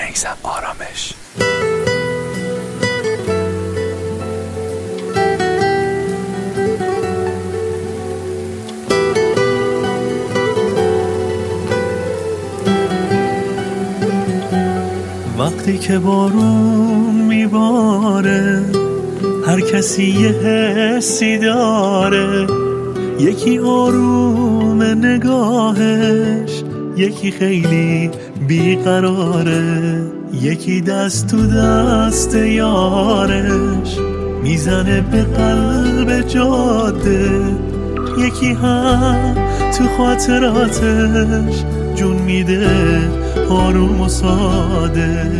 میثم آرامش. وقتی که بارون میباره هر کسی یه حسی داره، یکی آروم نگاهش، یکی خیلی بیقراره، یکی دست تو دست یارش میزنه به قلب جاده، یکی هم تو خاطراتش جون میده آروم و ساده.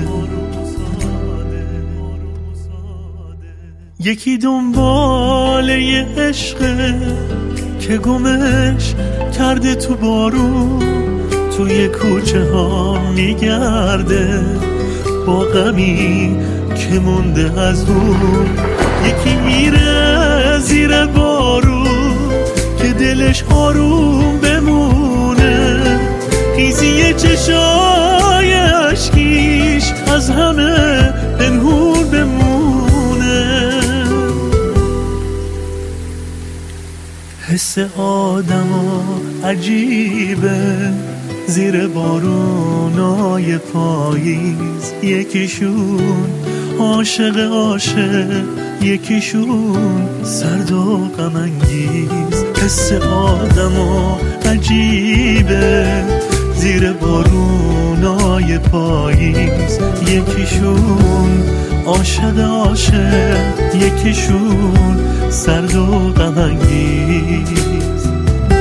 یکی دنبال یه عشقه که گمش کرده تو بارون، توی کوچه ها میگرده با غمی که مونده از اون. یکی میره زیر بارون که دلش آروم بمونه، خیزی چشای اشکیش از همه پنهون بمونه. حس آدما عجیبه زیر بارونای پاییز، یکیشون عاشق یکیشون سرد و غم انگیز. حس آدما عجیبه زیر بارونای پاییز، یکیشون عاشق یکیشون سرد و غم انگیز.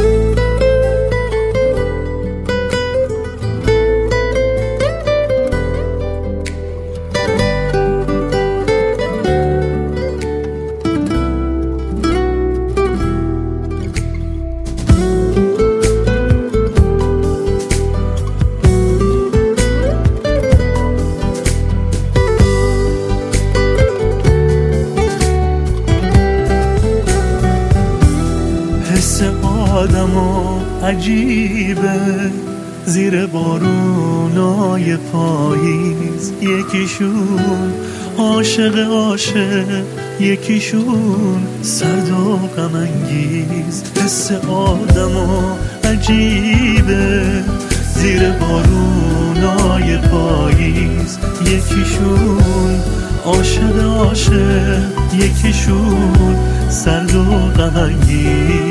حس آدما عجیبه زیر بارونای پاییز، یکیشون عاشق یکیشون سرد و غم انگیز. حس آدما عجیبه زیر بارونای پاییز، یکیشون عاشق یکیشون سرد و غم انگیز.